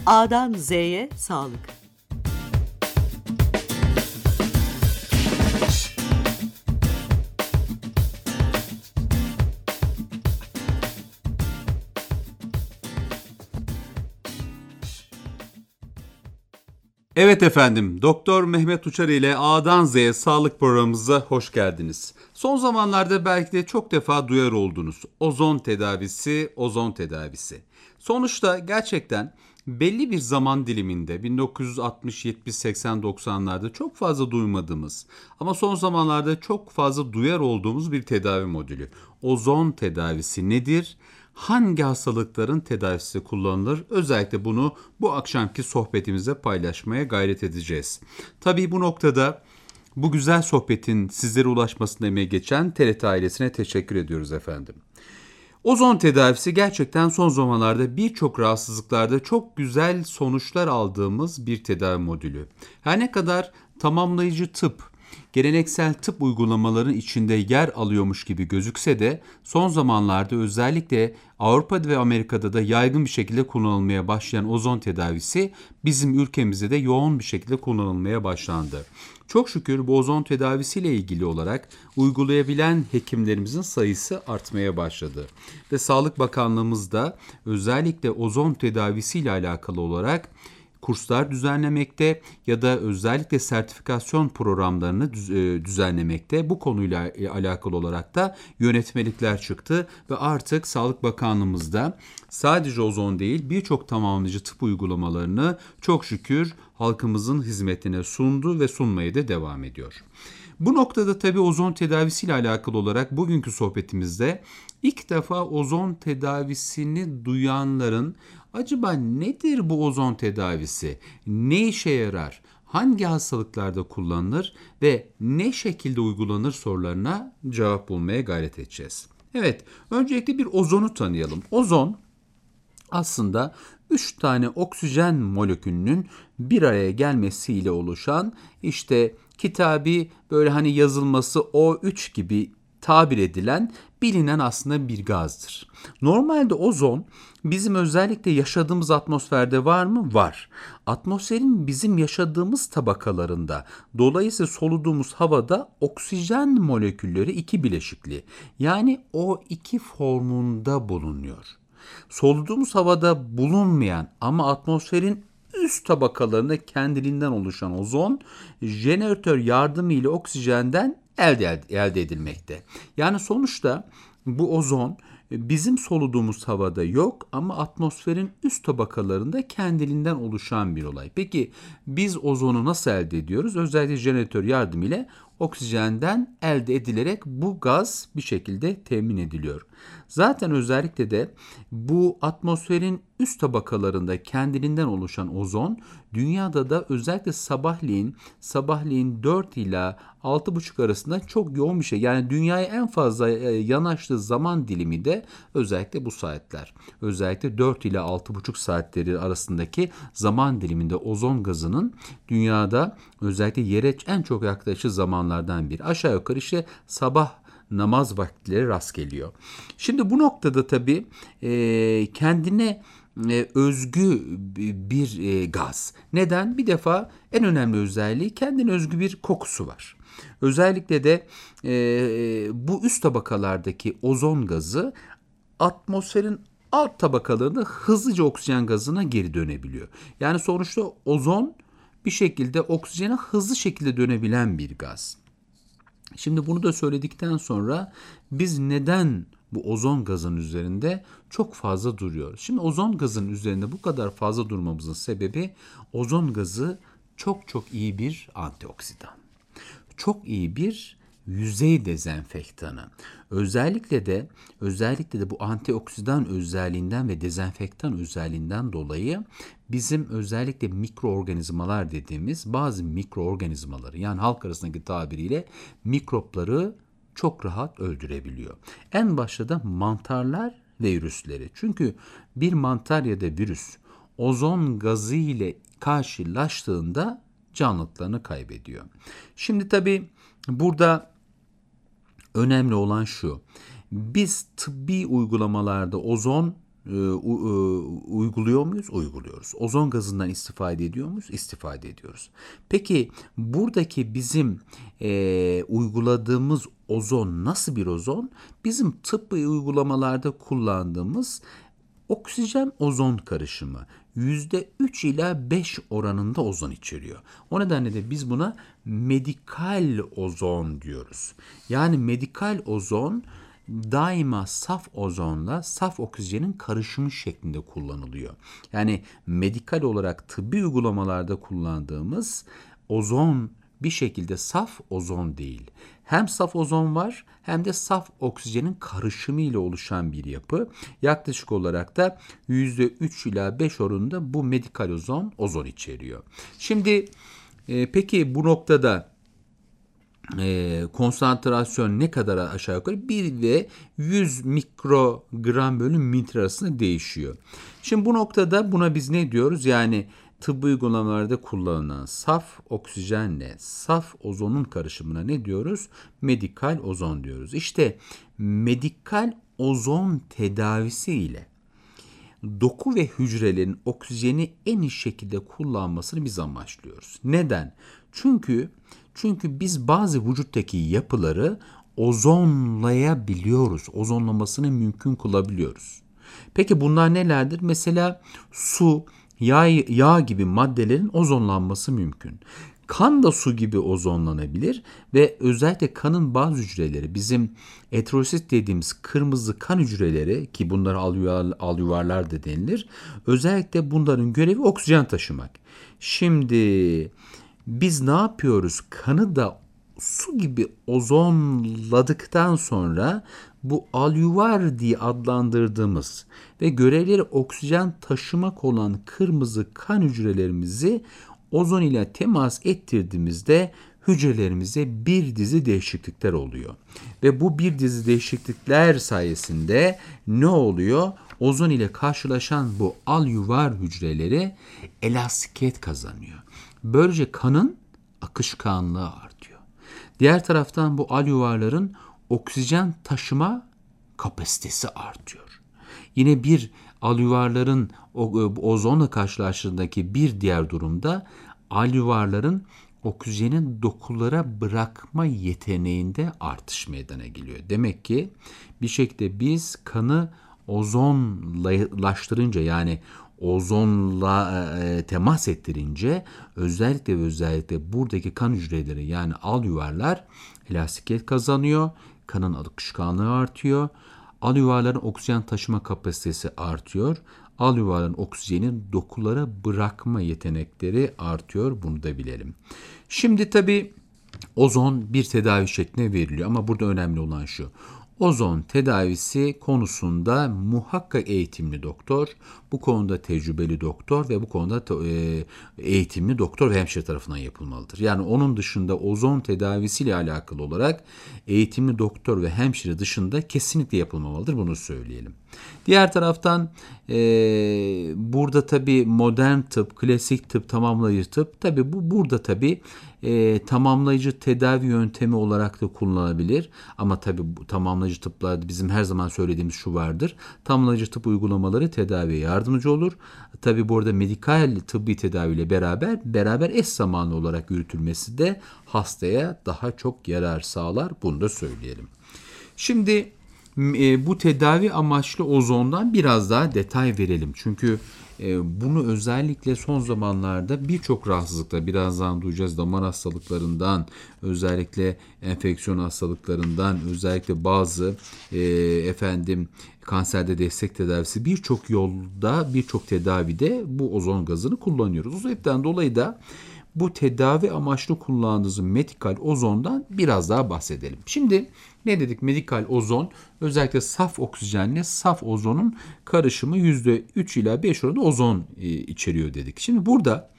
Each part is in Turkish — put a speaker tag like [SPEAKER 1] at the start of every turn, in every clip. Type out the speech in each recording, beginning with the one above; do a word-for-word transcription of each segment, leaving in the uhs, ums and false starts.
[SPEAKER 1] A'dan Z'ye sağlık.
[SPEAKER 2] Evet efendim, Doktor Mehmet Uçar ile A'dan Z'ye sağlık programımıza hoş geldiniz. Son zamanlarda belki de çok defa duyar oldunuz. Ozon tedavisi, ozon tedavisi. Sonuçta gerçekten belli bir zaman diliminde bin dokuz yüz altmış, yetmiş, seksen, doksanlarda çok fazla duymadığımız ama son zamanlarda çok fazla duyar olduğumuz bir tedavi modülü. Ozon tedavisi nedir? Hangi hastalıkların tedavisi kullanılır? Özellikle bunu bu akşamki sohbetimizde paylaşmaya gayret edeceğiz. Tabii bu noktada bu güzel sohbetin sizlere ulaşmasına emeği geçen T R T ailesine teşekkür ediyoruz efendim. Ozon tedavisi gerçekten son zamanlarda birçok rahatsızlıklarda çok güzel sonuçlar aldığımız bir tedavi modülü. Her ne kadar tamamlayıcı tıp, geleneksel tıp uygulamaların içinde yer alıyormuş gibi gözükse de son zamanlarda özellikle Avrupa'da ve Amerika'da da yaygın bir şekilde kullanılmaya başlayan ozon tedavisi bizim ülkemizde de yoğun bir şekilde kullanılmaya başlandı. Çok şükür bu ozon tedavisiyle ilgili olarak uygulayabilen hekimlerimizin sayısı artmaya başladı. Ve Sağlık Bakanlığımız da özellikle ozon tedavisiyle alakalı olarak kurslar düzenlemekte ya da özellikle sertifikasyon programlarını düzenlemekte. Bu konuyla alakalı olarak da yönetmelikler çıktı ve artık Sağlık Bakanlığımızda sadece ozon değil birçok tamamlayıcı tıp uygulamalarını çok şükür halkımızın hizmetine sundu ve sunmaya da devam ediyor. Bu noktada tabii ozon tedavisiyle alakalı olarak bugünkü sohbetimizde ilk defa ozon tedavisini duyanların acaba nedir bu ozon tedavisi, ne işe yarar, hangi hastalıklarda kullanılır ve ne şekilde uygulanır sorularına cevap bulmaya gayret edeceğiz. Evet, öncelikle bir ozonu tanıyalım. Ozon aslında üç tane oksijen molekülünün bir araya gelmesiyle oluşan işte kitabi böyle hani yazılması O üç gibi tabir edilen bilinen aslında bir gazdır. Normalde ozon bizim özellikle yaşadığımız atmosferde var mı? Var. Atmosferin bizim yaşadığımız tabakalarında dolayısıyla soluduğumuz havada oksijen molekülleri iki bileşikli yani O iki formunda bulunuyor. Soluduğumuz havada bulunmayan ama atmosferin üst tabakalarında kendiliğinden oluşan ozon jeneratör yardımıyla oksijenden elde, elde edilmekte. Yani sonuçta bu ozon bizim soluduğumuz havada yok ama atmosferin üst tabakalarında kendiliğinden oluşan bir olay. Peki biz ozonu nasıl elde ediyoruz? Özellikle jeneratör yardımıyla oksijenden elde edilerek bu gaz bir şekilde temin ediliyor. Zaten özellikle de bu atmosferin üst tabakalarında kendiliğinden oluşan ozon dünyada da özellikle sabahleyin sabahleyin dört ila altı buçuk arasında çok yoğun bir şey. Yani dünyaya en fazla yanaştığı zaman dilimi de özellikle bu saatler. Özellikle dört ila altı buçuk saatleri arasındaki zaman diliminde ozon gazının dünyada özellikle yere en çok yaklaşığı zamanlardan biri. Aşağı yukarı işte sabah namaz vakitleri rast geliyor. Şimdi bu noktada tabii e, kendine e, özgü bir e, gaz. Neden? Bir defa en önemli özelliği kendine özgü bir kokusu var. Özellikle de e, bu üst tabakalardaki ozon gazı atmosferin alt tabakalarında hızlıca oksijen gazına geri dönebiliyor. Yani sonuçta ozon bir şekilde oksijene hızlı şekilde dönebilen bir gaz. Şimdi bunu da söyledikten sonra biz neden bu ozon gazının üzerinde çok fazla duruyoruz? Şimdi ozon gazının üzerinde bu kadar fazla durmamızın sebebi ozon gazı çok çok iyi bir antioksidan. Çok iyi bir yüzey dezenfektanı. Özellikle de özellikle de bu antioksidan özelliğinden ve dezenfektan özelliğinden dolayı bizim özellikle mikroorganizmalar dediğimiz bazı mikroorganizmaları yani halk arasındaki tabiriyle mikropları çok rahat öldürebiliyor. En başta da mantarlar ve virüsleri. Çünkü bir mantar ya da virüs ozon gazı ile karşılaştığında canlılıklarını kaybediyor. Şimdi tabii burada önemli olan şu. Biz tıbbi uygulamalarda ozon e, u- e, uyguluyor muyuz? Uyguluyoruz. Ozon gazından istifade ediyor muyuz? İstifade ediyoruz. Peki buradaki bizim e, uyguladığımız ozon nasıl bir ozon? Bizim tıbbi uygulamalarda kullandığımız oksijen ozon karışımı yüzde üç ila beş oranında ozon içeriyor. O nedenle de biz buna medikal ozon diyoruz. Yani medikal ozon daima saf ozonla saf oksijenin karışımı şeklinde kullanılıyor. Yani medikal olarak tıbbi uygulamalarda kullandığımız ozon bir şekilde saf ozon değil. Hem saf ozon var hem de saf oksijenin karışımı ile oluşan bir yapı. Yaklaşık olarak da yüzde üç ila beş oranında bu medikal ozon ozon içeriyor. Şimdi e, peki bu noktada e, konsantrasyon ne kadar aşağı yukarı? bir ve yüz mikrogram bölü mililitre arasında değişiyor. Şimdi bu noktada buna biz ne diyoruz? Yani tıbbi uygulamalarda kullanılan saf oksijenle saf ozonun karışımına ne diyoruz? Medikal ozon diyoruz. İşte medikal ozon tedavisi ile doku ve hücrelerin oksijeni en iyi şekilde kullanmasını biz amaçlıyoruz. Neden? Çünkü çünkü biz bazı vücuttaki yapıları ozonlayabiliyoruz. Ozonlamasını mümkün kılabiliyoruz. Peki bunlar nelerdir? Mesela su, yağ, yağ gibi maddelerin ozonlanması mümkün. Kan da su gibi ozonlanabilir ve özellikle kanın bazı hücreleri, bizim eritrosit dediğimiz kırmızı kan hücreleri, ki bunlara alüvar, alüvarlar da denilir, özellikle bunların görevi oksijen taşımak. Şimdi biz ne yapıyoruz? Kanı da su gibi ozonladıktan sonra bu alüvar diye adlandırdığımız ve görevleri oksijen taşımak olan kırmızı kan hücrelerimizi ozon ile temas ettirdiğimizde hücrelerimize bir dizi değişiklikler oluyor. Ve bu bir dizi değişiklikler sayesinde ne oluyor? Ozon ile karşılaşan bu alüvar hücreleri elastikiyet kazanıyor. Böylece kanın akışkanlığı artıyor. Diğer taraftan bu alüvarların oksijen taşıma kapasitesi artıyor. Yine bir alüvarların ozonla karşılaştığındaki bir diğer durumda alüvarların oksijenin dokulara bırakma yeteneğinde artış meydana geliyor. Demek ki bir şekilde biz kanı ozonlaştırınca, yani ozonla e, temas ettirince özellikle ve özellikle buradaki kan hücreleri, yani alüvarlar elastikiyet kazanıyor. Kanın akışkanlığı artıyor. Alüvarların oksijen taşıma kapasitesi artıyor. Alüvarların oksijenin dokulara bırakma yetenekleri artıyor. Bunu da bilelim. Şimdi tabii ozon bir tedavi şekline veriliyor ama burada önemli olan şu: ozon tedavisi konusunda muhakkak eğitimli doktor, bu konuda tecrübeli doktor ve bu konuda e, eğitimli doktor ve hemşire tarafından yapılmalıdır. Yani onun dışında ozon tedavisiyle alakalı olarak eğitimli doktor ve hemşire dışında kesinlikle yapılmamalıdır. Bunu söyleyelim. Diğer taraftan e, burada tabii modern tıp, klasik tıp, tamamlayıcı tıp, tabii bu burada tabii e, tamamlayıcı tedavi yöntemi olarak da kullanılabilir. Ama tabii bu tamamlayıcı tıplarda bizim her zaman söylediğimiz şu vardır: tamamlayıcı tıp uygulamaları tedaviye yardımcı olur. Tabii burada medikal tıbbi tedaviyle beraber beraber eş zamanlı olarak yürütülmesi de hastaya daha çok yarar sağlar. Bunu da söyleyelim. Şimdi bu tedavi amaçlı ozondan biraz daha detay verelim. Çünkü bunu özellikle son zamanlarda birçok rahatsızlıkla, birazdan duyacağız, damar hastalıklarından, özellikle enfeksiyon hastalıklarından, özellikle bazı e, efendim kanserde destek tedavisi, birçok yolda, birçok tedavide bu ozon gazını kullanıyoruz. O sebepten dolayı da bu tedavi amaçlı kullandığımız medikal ozondan biraz daha bahsedelim. Şimdi ne dedik? Medikal ozon özellikle saf oksijenle saf ozonun karışımı yüzde üç ila beş oranında ozon içeriyor dedik. Şimdi burada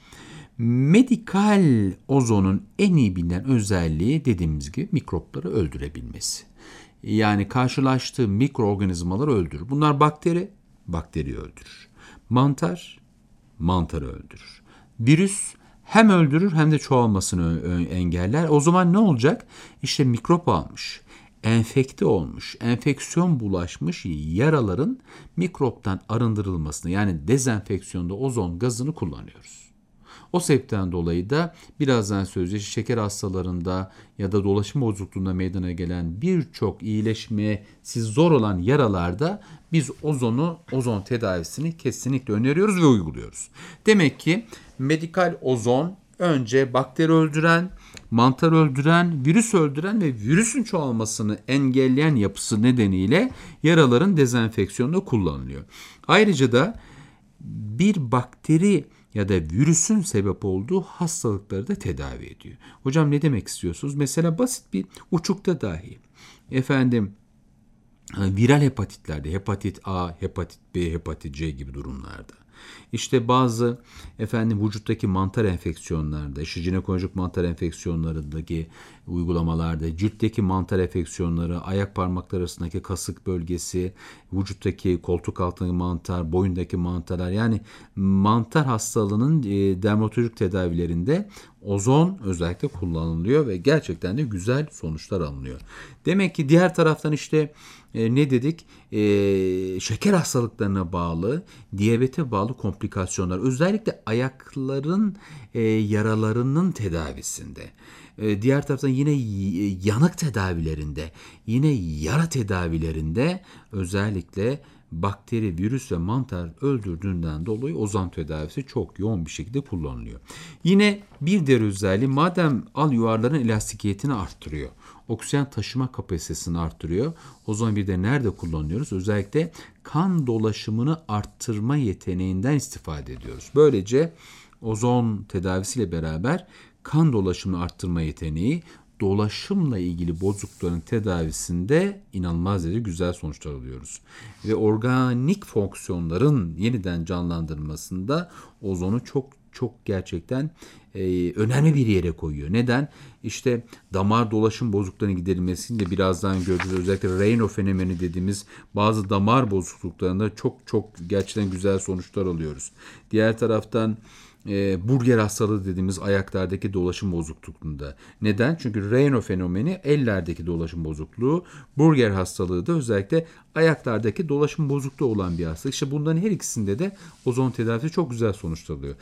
[SPEAKER 2] medikal ozonun en iyi bilinen özelliği, dediğimiz gibi, mikropları öldürebilmesi. Yani karşılaştığı mikroorganizmaları öldürür. Bunlar bakteri, bakteri öldürür. Mantar, mantarı öldürür. Virüs hem öldürür hem de çoğalmasını engeller. O zaman ne olacak? İşte mikrop almış, enfekte olmuş, enfeksiyon bulaşmış yaraların mikroptan arındırılmasını, yani dezenfeksiyonda ozon gazını kullanıyoruz. O sebepten dolayı da birazdan söyleyeceğiz, şeker hastalarında ya da dolaşım bozukluğunda meydana gelen birçok iyileşmesi zor olan yaralarda biz ozonu, ozon tedavisini kesinlikle öneriyoruz ve uyguluyoruz. Demek ki medikal ozon önce bakteri öldüren, mantar öldüren, virüs öldüren ve virüsün çoğalmasını engelleyen yapısı nedeniyle yaraların dezenfeksiyonunda kullanılıyor. Ayrıca da bir bakteri ya da virüsün sebep olduğu hastalıkları da tedavi ediyor. Hocam ne demek istiyorsunuz? Mesela basit bir uçukta dahi efendim viral hepatitlerde, hepatit A, hepatit B, hepatit C gibi durumlarda. İşte bazı efendim vücuttaki mantar enfeksiyonlarda, işte jinekolojik mantar enfeksiyonlarındaki uygulamalarda, ciltteki mantar enfeksiyonları, ayak parmakları arasındaki kasık bölgesi, vücuttaki koltuk altındaki mantar, boyundaki mantarlar, yani mantar hastalığının e, dermatolojik tedavilerinde ozon özellikle kullanılıyor ve gerçekten de güzel sonuçlar alınıyor. Demek ki diğer taraftan işte e, ne dedik? E, şeker hastalıklarına bağlı, diyabete bağlı komplikasyonlar, özellikle ayakların e, yaralarının tedavisinde, e, diğer taraftan yine yanık tedavilerinde, yine yara tedavilerinde özellikle bakteri, virüs ve mantar öldürdüğünden dolayı ozon tedavisi çok yoğun bir şekilde kullanılıyor. Yine bir diğer özelliği, madem al yuvarların elastikiyetini arttırıyor, oksijen taşıma kapasitesini arttırıyor. Ozon bir de nerede kullanıyoruz? Özellikle kan dolaşımını arttırma yeteneğinden istifade ediyoruz. Böylece ozon tedavisiyle beraber kan dolaşımını arttırma yeteneği, dolaşımla ilgili bozuklukların tedavisinde inanılmaz derece güzel sonuçlar alıyoruz. Ve organik fonksiyonların yeniden canlandırılmasında ozonu çok çok gerçekten e, önemli bir yere koyuyor. Neden? İşte damar dolaşım bozukluklarının giderilmesini de birazdan göreceğiz. Özellikle Raynaud fenomeni dediğimiz bazı damar bozukluklarında çok çok gerçekten güzel sonuçlar alıyoruz. Diğer taraftan E, burger hastalığı dediğimiz ayaklardaki dolaşım bozukluğunda. Neden? Çünkü Raynaud fenomeni ellerdeki dolaşım bozukluğu, burger hastalığı da özellikle ayaklardaki dolaşım bozukluğu olan bir hastalık. İşte bunların her ikisinde de ozon tedavisi çok güzel sonuçlar alıyor.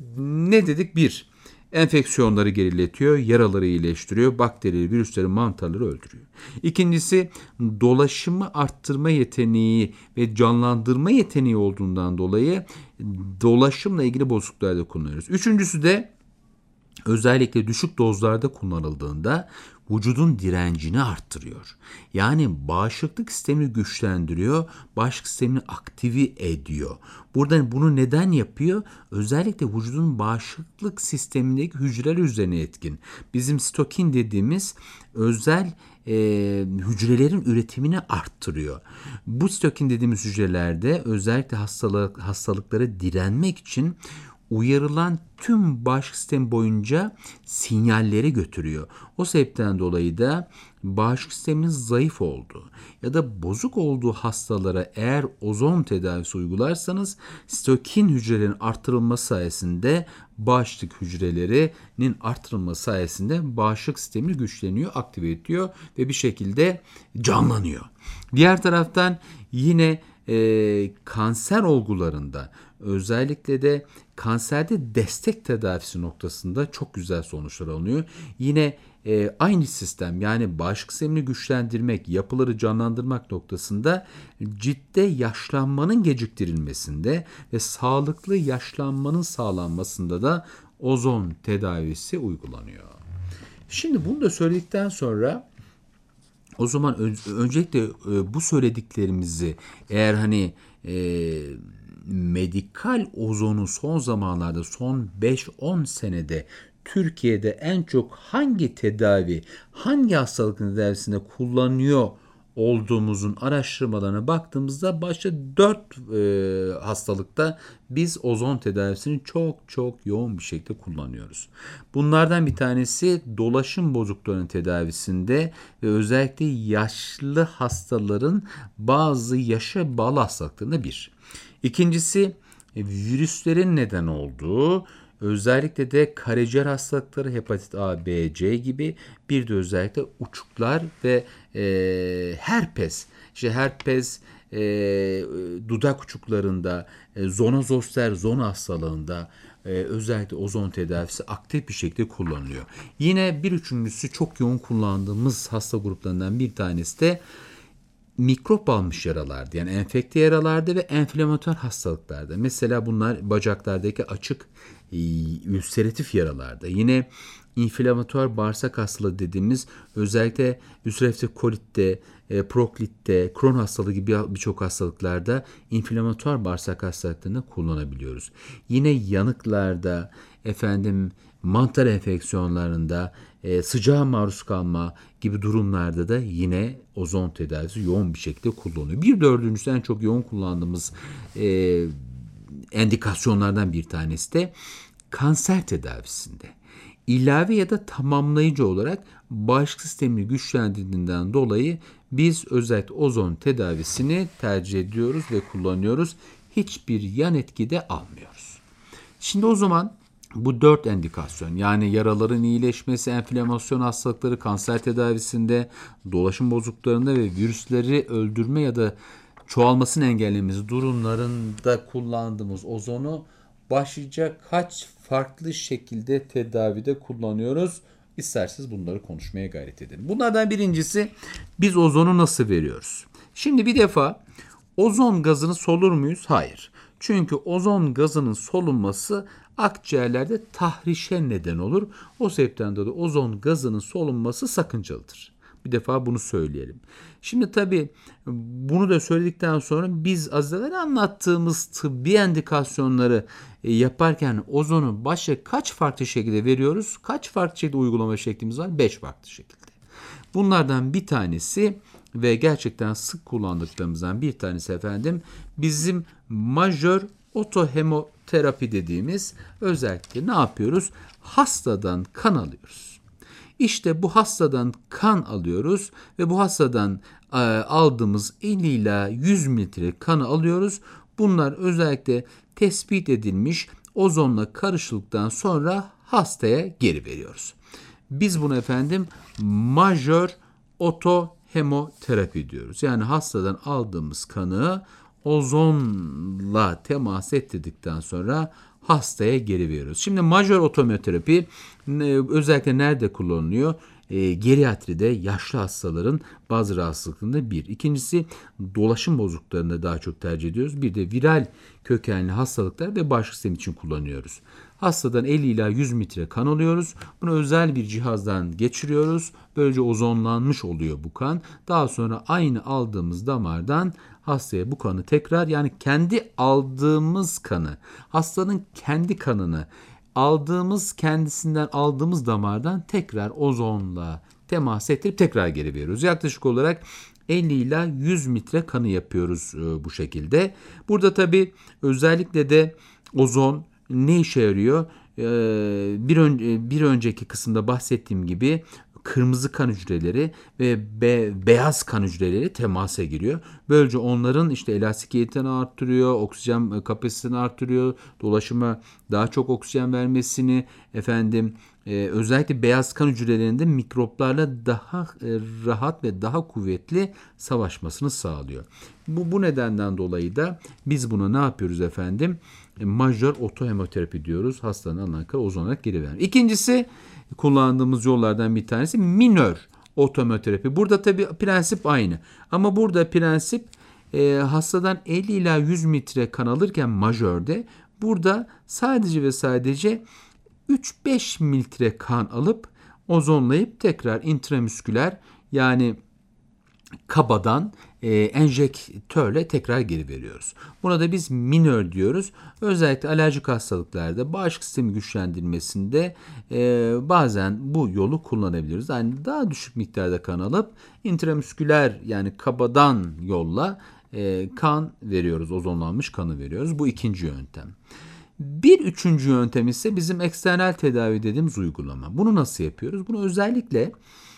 [SPEAKER 2] Ne dedik? Bir, enfeksiyonları geriletiyor, yaraları iyileştiriyor, bakterileri, virüsleri, mantarları öldürüyor. İkincisi, dolaşımı arttırma yeteneği ve canlandırma yeteneği olduğundan dolayı dolaşımla ilgili bozukluklarda kullanıyoruz. Üçüncüsü de özellikle düşük dozlarda kullanıldığında vücudun direncini arttırıyor. Yani bağışıklık sistemini güçlendiriyor, bağışıklık sistemini aktive ediyor. Burada bunu neden yapıyor? Özellikle vücudun bağışıklık sistemindeki hücreler üzerine etkin. Bizim sitokin dediğimiz özel e, hücrelerin üretimini arttırıyor. Bu sitokin dediğimiz hücrelerde özellikle hastalık, hastalıklara direnmek için uyarılan tüm bağışıklık sistemi boyunca sinyalleri götürüyor. O sebepten dolayı da bağışıklık sisteminin zayıf olduğu ya da bozuk olduğu hastalara eğer ozon tedavisi uygularsanız sitokin hücrelerin artırılması sayesinde bağışıklık hücrelerinin artırılması sayesinde bağışıklık sistemi güçleniyor, aktive ediyor ve bir şekilde canlanıyor. Diğer taraftan yine e, kanser olgularında, özellikle de kanserde destek tedavisi noktasında çok güzel sonuçlar alınıyor. Yine e, aynı sistem, yani bağışıklık sistemini güçlendirmek, yapıları canlandırmak noktasında ciltte yaşlanmanın geciktirilmesinde ve sağlıklı yaşlanmanın sağlanmasında da ozon tedavisi uygulanıyor. Şimdi bunu da söyledikten sonra o zaman ön- öncelikle e, bu söylediklerimizi eğer hani e, medikal ozonu son zamanlarda, son beş on senede Türkiye'de en çok hangi tedavi, hangi hastalık tedavisinde kullanıyor olduğumuzun araştırmalarına baktığımızda başta dört e, hastalıkta biz ozon tedavisini çok çok yoğun bir şekilde kullanıyoruz. Bunlardan bir tanesi dolaşım bozukluğunun tedavisinde ve özellikle yaşlı hastaların bazı yaşa bağlı hastalıklarında bir. İkincisi virüslerin neden olduğu özellikle de karaciğer hastalıkları, hepatit A, B, C gibi, bir de özellikle uçuklar ve e, herpes. İşte herpes, e, dudak uçuklarında, e, zona zoster zona hastalığında e, özellikle ozon tedavisi aktif bir şekilde kullanılıyor. Yine bir üçüncüsü çok yoğun kullandığımız hasta gruplarından bir tanesi de mikrop almış yaralarda, yani enfekte yaralarda ve enflamatuar hastalıklarda. Mesela bunlar bacaklardaki açık e, ülseratif yaralarda. Yine inflamatuar bağırsak hastalığı dediğimiz, özellikle ülseratif kolitte, e, proklitte, Crohn hastalığı gibi birçok hastalıklarda inflamatuar bağırsak hastalıklarında kullanabiliyoruz. Yine yanıklarda, efendim mantar enfeksiyonlarında, e, sıcağa maruz kalma gibi durumlarda da yine ozon tedavisi yoğun bir şekilde kullanılıyor. Bir dördüncüsü en çok yoğun kullandığımız e, endikasyonlardan bir tanesi de kanser tedavisinde. İlave ya da tamamlayıcı olarak bağışıklık sistemini güçlendirdiğinden dolayı biz özellikle ozon tedavisini tercih ediyoruz ve kullanıyoruz. Hiçbir yan etki de almıyoruz. Şimdi o zaman bu dört endikasyon, yani yaraların iyileşmesi, enflamasyon hastalıkları, kanser tedavisinde, dolaşım bozukluklarında ve virüsleri öldürme ya da çoğalmasını engellemesi durumlarında kullandığımız ozonu başlıca kaç farklı şekilde tedavide kullanıyoruz? İsterseniz bunları konuşmaya gayret edelim. Bunlardan birincisi, biz ozonu nasıl veriyoruz? Şimdi bir defa ozon gazını solur muyuz? Hayır. Çünkü ozon gazının solunması akciğerlerde tahrişe neden olur. O sebepten dolayı ozon gazının solunması sakıncalıdır. Bir defa bunu söyleyelim. Şimdi tabii bunu da söyledikten sonra biz az evvel anlattığımız tıbbi endikasyonları yaparken ozonu başka kaç farklı şekilde veriyoruz? Kaç farklı şekilde uygulama şeklimiz var? beş farklı şekilde. Bunlardan bir tanesi ve gerçekten sık kullandıklarımızdan bir tanesi efendim, bizim majör otohemoterapi dediğimiz, özellikle ne yapıyoruz? Hastadan kan alıyoruz. İşte bu hastadan kan alıyoruz ve bu hastadan e, aldığımız elli ila yüz mililitre kanı alıyoruz. Bunlar özellikle tespit edilmiş ozonla karışıldıktan sonra hastaya geri veriyoruz. Biz bunu efendim majör otohemoterapi diyoruz. Yani hastadan aldığımız kanı ozonla temas ettirdikten sonra hastaya geri veriyoruz. Şimdi majör otohemoterapi özellikle nerede kullanılıyor? E, geriatride yaşlı hastaların bazı rahatsızlıklarında bir. İkincisi, dolaşım bozukluklarında daha çok tercih ediyoruz. Bir de viral kökenli hastalıklar ve bağışıklık sistemi için kullanıyoruz. Hastadan elli ila yüz mililitre kan alıyoruz. Bunu özel bir cihazdan geçiriyoruz. Böylece ozonlanmış oluyor bu kan. Daha sonra aynı aldığımız damardan hastaya bu kanı tekrar, yani kendi aldığımız kanı, hastanın kendi kanını aldığımız, kendisinden aldığımız damardan tekrar ozonla temas ettirip tekrar geri veriyoruz. Yaklaşık olarak elli ila yüz mililitre kanı yapıyoruz e, bu şekilde. Burada tabii özellikle de ozon ne işe yarıyor? Ee, bir, ön, bir önceki kısımda bahsettiğim gibi kırmızı kan hücreleri ve be, beyaz kan hücreleri temasa giriyor. Böylece onların işte elastikiyetini arttırıyor, oksijen kapasitesini arttırıyor, dolaşıma daha çok oksijen vermesini, efendim e, özellikle beyaz kan hücrelerinde mikroplarla daha e, rahat ve daha kuvvetli savaşmasını sağlıyor. Bu, bu nedenden dolayı da biz buna ne yapıyoruz efendim? E, majör otohemoterapi diyoruz. Hastanın alınan kanı ozon olarak geri veriyor. İkincisi, kullandığımız yollardan bir tanesi minör otohemoterapi. Burada tabii prensip aynı. Ama burada prensip e, hastadan elli ila yüz mililitre kan alırken majörde, burada sadece ve sadece üç beş mililitre kan alıp ozonlayıp tekrar intramüsküler, yani kabadan e, enjektörle tekrar geri veriyoruz. Buna da biz minör diyoruz. Özellikle alerjik hastalıklarda, bağışıklık sistemi güçlendirmesinde e, bazen bu yolu kullanabiliriz. Yani daha düşük miktarda kan alıp intramüsküler, yani kabadan yolla e, kan veriyoruz, ozonlanmış kanı veriyoruz. Bu ikinci yöntem. Bir üçüncü yöntem ise bizim eksternal tedavi dediğimiz uygulama. Bunu nasıl yapıyoruz? Bunu özellikle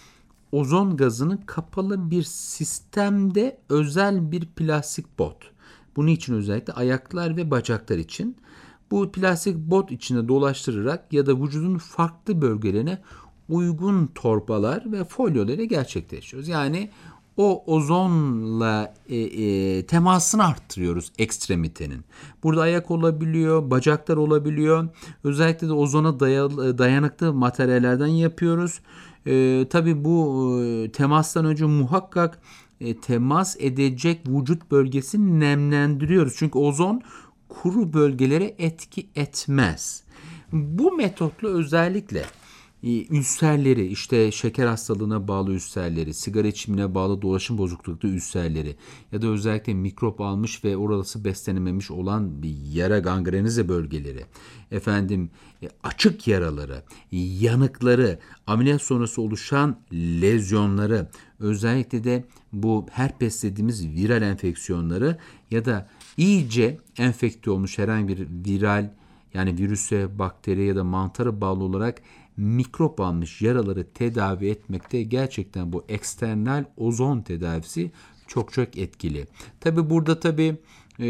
[SPEAKER 2] ozon gazının kapalı bir sistemde özel bir plastik bot. Bunun için özellikle ayaklar ve bacaklar için.
[SPEAKER 3] Bu plastik bot içinde dolaştırarak ya da vücudun farklı bölgelerine uygun torbalar ve folyoları gerçekleştiriyoruz. Yani o ozonla e, e, temasını arttırıyoruz ekstremitenin. Burada ayak olabiliyor, bacaklar olabiliyor. Özellikle de ozona dayalı, dayanıklı materyallerden yapıyoruz. E, tabii bu e, temastan önce muhakkak e, temas edecek vücut bölgesini nemlendiriyoruz. Çünkü ozon kuru bölgelere etki etmez. Bu metotla özellikle ülserleri, işte şeker hastalığına bağlı ülserleri, sigara içimine bağlı dolaşım bozukluklu ülserleri ya da özellikle mikrop almış ve orası beslenememiş olan bir yara gangrenize bölgeleri, efendim açık yaraları, yanıkları, ameliyat sonrası oluşan lezyonları, özellikle de bu herpes dediğimiz viral enfeksiyonları ya da iyice enfekte olmuş herhangi bir viral, yani virüse, bakteriye ya da mantara bağlı olarak mikrop almış yaraları tedavi etmekte gerçekten bu eksternal ozon tedavisi çok çok etkili. Tabi burada tabi e,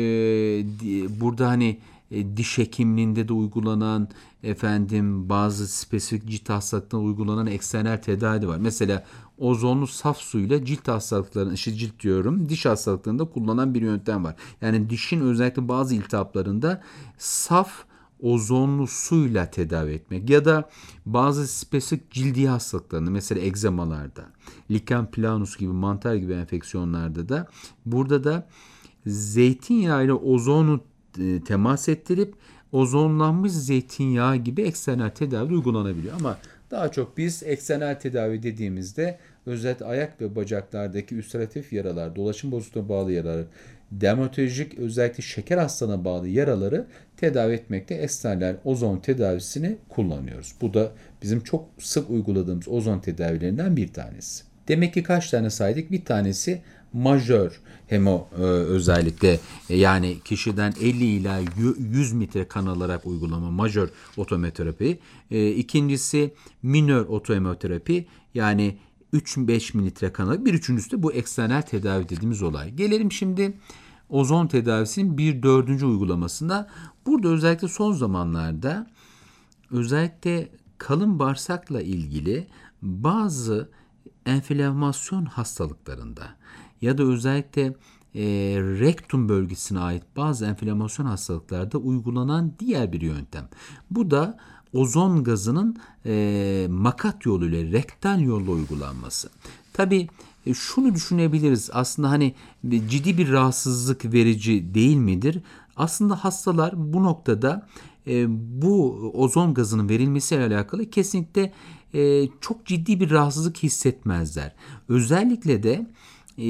[SPEAKER 3] burada hani e, diş hekimliğinde de uygulanan, efendim bazı spesifik cilt hastalıklarına uygulanan eksternal tedavi var. Mesela ozonlu saf suyla cilt hastalıklarının, işte cilt diyorum, diş hastalıklarında kullanılan bir yöntem var. Yani dişin özellikle bazı iltihaplarında saf ozonlu suyla tedavi etmek ya da bazı spesifik cildi hastalıklarında, mesela egzamalarda, lichen planus gibi, mantar gibi enfeksiyonlarda da burada da zeytinyağı ile ozonu e, temas ettirip ozonlanmış zeytinyağı gibi eksternal tedavi uygulanabiliyor. Ama daha çok biz eksternal tedavi dediğimizde özellikle ayak ve bacaklardaki ülseratif yaralar, dolaşım bozukluğuna bağlı yaralar, dermatolojik özellikle şeker hastalığına bağlı yaraları tedavi etmekte eksternal ozon tedavisini kullanıyoruz. Bu da bizim çok sık uyguladığımız ozon tedavilerinden bir tanesi. Demek ki kaç tane saydık? Bir tanesi majör hemo e, özellikle e, yani kişiden elli ila yüz metre kan alarak uygulama majör otohemoterapi. E, ikincisi minör otohemoterapi, yani üç beş mililitre kan alarak. Bir üçüncüsü de bu eksternal tedavi dediğimiz olay. Gelelim şimdi ozon tedavisinin bir dördüncü uygulamasında. Burada özellikle son zamanlarda özellikle kalın bağırsakla ilgili bazı enflamasyon hastalıklarında ya da özellikle e, rektum bölgesine ait bazı enflamasyon hastalıklarda uygulanan diğer bir yöntem. Bu da ozon gazının e, makat yoluyla, rektal yolla uygulanması. Tabii e, şunu düşünebiliriz, aslında hani ciddi bir rahatsızlık verici değil midir? Aslında hastalar bu noktada e, bu ozon gazının verilmesiyle alakalı kesinlikle e, çok ciddi bir rahatsızlık hissetmezler. Özellikle de e,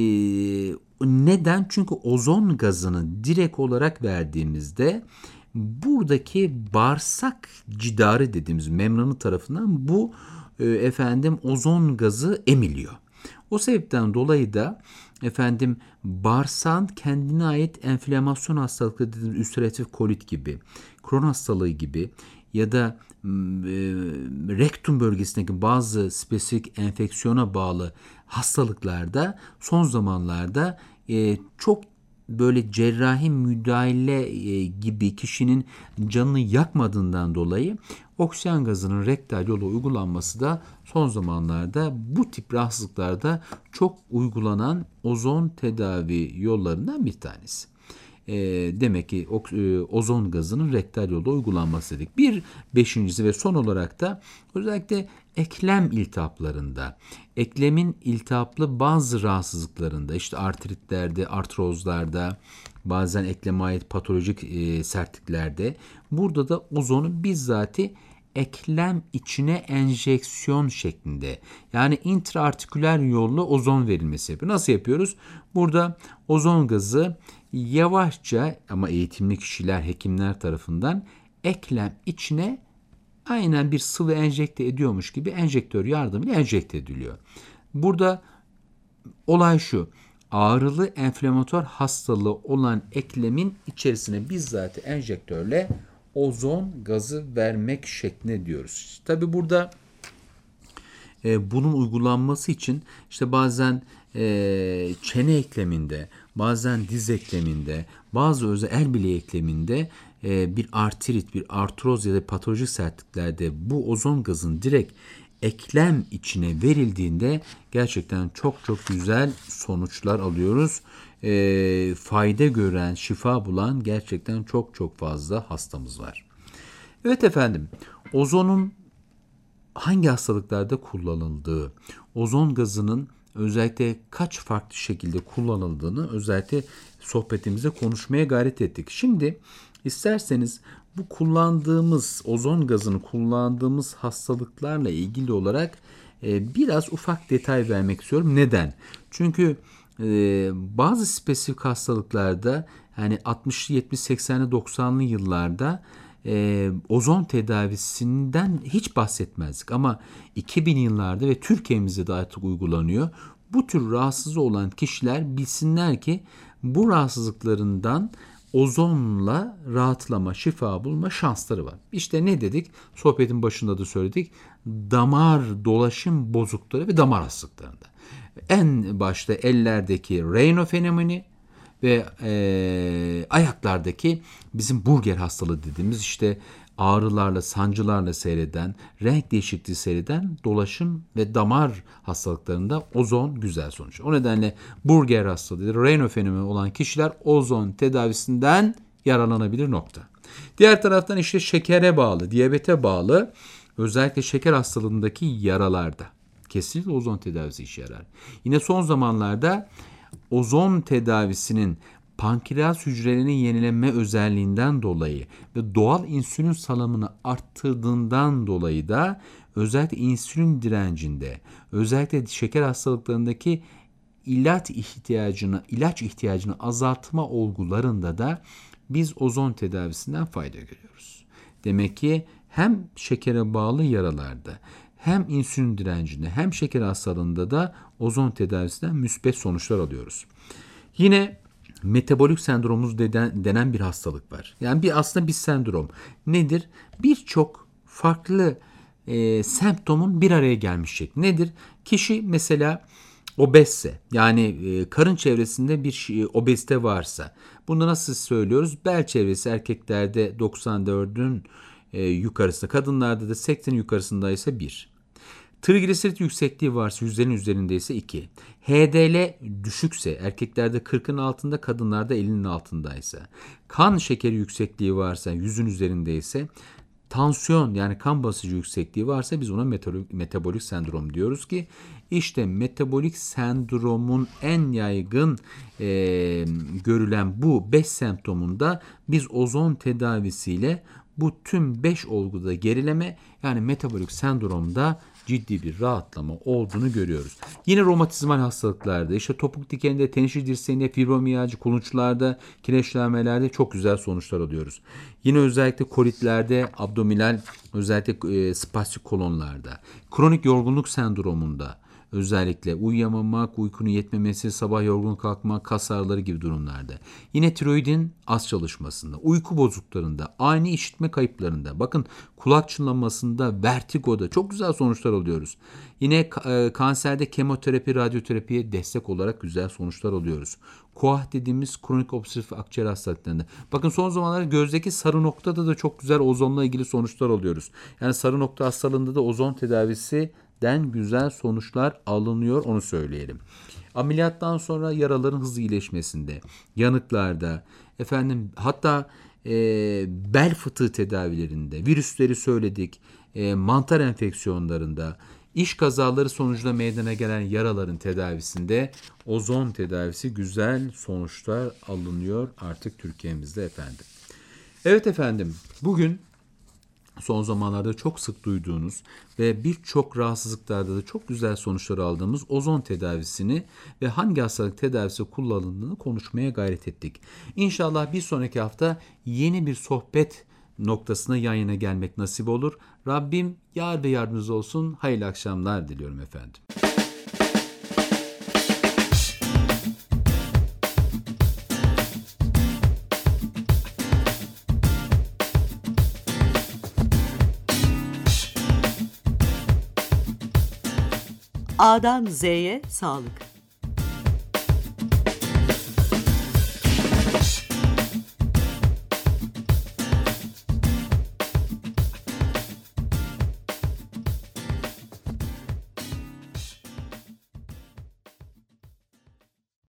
[SPEAKER 3] neden? Çünkü ozon gazını direkt olarak verdiğimizde buradaki bağırsak cidarı dediğimiz membranı tarafından bu e, efendim ozon gazı emiliyor. O sebepten dolayı da efendim bağırsağın kendine ait enflamasyon hastalıkları dediğimiz ülseratif kolit gibi, Crohn hastalığı gibi ya da e, rektum bölgesindeki bazı spesifik enfeksiyona bağlı hastalıklarda son zamanlarda e, çok böyle cerrahi müdahale e, gibi kişinin canını yakmadığından dolayı oksijen gazının rektal yola uygulanması da son zamanlarda bu tip rahatsızlıklarda çok uygulanan ozon tedavi yollarından bir tanesi. E, demek ki e, ozon gazının rektal yolda uygulanması dedik. Bir beşincisi ve son olarak da özellikle eklem iltihaplarında, eklemin iltihaplı bazı rahatsızlıklarında, işte artritlerde, artrozlarda, bazen ekleme ait patolojik e, sertliklerde, burada da ozonu bizzati eklem içine enjeksiyon şeklinde, yani intraartiküler yolla ozon verilmesi yapıyor. Nasıl yapıyoruz? Burada ozon gazı yavaşça, ama eğitimli kişiler, hekimler tarafından eklem içine aynen bir sıvı enjekte ediyormuş gibi enjektör yardımıyla enjekte ediliyor. Burada olay şu: ağrılı enflamatuar hastalığı olan eklemin içerisine bizzat enjektörle ozon gazı vermek şeklinde diyoruz. Tabi burada e, bunun uygulanması için işte bazen e, çene ekleminde, bazen diz ekleminde, bazı özel el bileği ekleminde e, bir artrit, bir artroz ya da patolojik sertliklerde bu ozon gazının direkt eklem içine verildiğinde gerçekten çok çok güzel sonuçlar alıyoruz. E, fayda gören, şifa bulan gerçekten çok çok fazla hastamız var. Evet efendim, ozonun hangi hastalıklarda kullanıldığı, ozon gazının özellikle kaç farklı şekilde kullanıldığını özellikle sohbetimizde konuşmaya gayret ettik. Şimdi isterseniz bu kullandığımız ozon gazını kullandığımız hastalıklarla ilgili olarak e, biraz ufak detay vermek istiyorum. Neden? Çünkü e, bazı spesifik hastalıklarda yani altmışlı, yetmiş, seksenli, doksanlı yıllarda e, ozon tedavisinden hiç bahsetmezdik. Ama iki bin yıllarda ve Türkiye'mizde de artık uygulanıyor. Bu tür rahatsız olan kişiler bilsinler ki bu rahatsızlıklarından ozonla rahatlama, şifa bulma şansları var. İşte ne dedik? Sohbetin başında da söyledik. Damar dolaşım bozuklukları ve damar hastalıklarında. En başta ellerdeki Raynaud fenomeni ve e, ayaklardaki bizim Burger hastalığı dediğimiz işte ağrılarla, sancılarla seyreden, renk değişikliği seyreden dolaşım ve damar hastalıklarında ozon güzel sonuç. O nedenle Burger hastalığı, Raynaud fenomeni olan kişiler ozon tedavisinden yararlanabilir nokta. Diğer taraftan işte şekere bağlı, diyabete bağlı özellikle şeker hastalığındaki yaralarda kesinlikle ozon tedavisi işe yarar. Yine son zamanlarda ozon tedavisinin pankreas hücrelerinin yenilenme özelliğinden dolayı ve doğal insülin salımını arttırdığından dolayı da özellikle insülin direncinde, özellikle şeker hastalıklarındaki ilaç ihtiyacını, ilaç ihtiyacını azaltma olgularında da biz ozon tedavisinden fayda görüyoruz. Demek ki hem şekere bağlı yaralarda, hem insülin direncinde, hem şeker hastalığında da ozon tedavisinden müspet sonuçlar alıyoruz. Yine metabolik sendromumuz denen, denen bir hastalık var. Yani bir aslında bir sendrom. Nedir? Birçok farklı e, semptomun bir araya gelmiş şekli. Nedir? Kişi mesela obezse, yani e, karın çevresinde bir şey, obezite varsa, bunu nasıl söylüyoruz? Bel çevresi erkeklerde doksan dördün e, yukarısında, kadınlarda da seksenin yukarısındaysa bir. Trigliserit yüksekliği varsa yüzlerin üzerindeyse iki. H D L düşükse erkeklerde kırkın altında, kadınlarda ellinin altındaysa. Kan şekeri yüksekliği varsa yüzün üzerindeyse. Tansiyon yani kan basıncı yüksekliği varsa biz ona metabolik, metabolik sendrom diyoruz ki işte metabolik sendromun en yaygın e, görülen bu beş semptomunda biz ozon tedavisiyle bu tüm beş olguda gerileme yani metabolik sendromda ciddi bir rahatlama olduğunu görüyoruz. Yine romatizmal hastalıklarda, işte topuk dikeninde, tenişi dirseğinde, fibromiyalji, kulunçlarda, kireçlenmelerde çok güzel sonuçlar alıyoruz. Yine özellikle kolitlerde, abdominal, özellikle e, spastik kolonlarda, kronik yorgunluk sendromunda, özellikle uyuyamamak, uykunun yetmemesi, sabah yorgun kalkmak, kas ağrıları gibi durumlarda. Yine tiroidin az çalışmasında, uyku bozukluklarında, ani işitme kayıplarında, bakın kulak çınlamasında, vertigoda çok güzel sonuçlar alıyoruz. Yine e, kanserde kemoterapi, radyoterapiye destek olarak güzel sonuçlar alıyoruz. Koah dediğimiz kronik obstrüktif akciğer hastalıklarında. Bakın son zamanlarda gözdeki sarı noktada da çok güzel ozonla ilgili sonuçlar alıyoruz. Yani sarı nokta hastalığında da ozon tedavisi den güzel sonuçlar alınıyor, onu söyleyelim. Ameliyattan sonra yaraların hızlı iyileşmesinde, yanıklarda, efendim hatta e, bel fıtığı tedavilerinde, virüsleri söyledik, e, mantar enfeksiyonlarında, iş kazaları sonucunda meydana gelen yaraların tedavisinde ozon tedavisi güzel sonuçlar alınıyor artık Türkiye'mizde efendim. Evet efendim, bugün son zamanlarda çok sık duyduğunuz ve birçok rahatsızlıklarda da çok güzel sonuçlar aldığımız ozon tedavisini ve hangi hastalık tedavisi kullanıldığını konuşmaya gayret ettik. İnşallah bir sonraki hafta yeni bir sohbet noktasına yan yana gelmek nasip olur. Rabbim yar ve yardımcınız olsun. Hayırlı akşamlar diliyorum efendim.
[SPEAKER 1] A'dan Z'ye sağlık.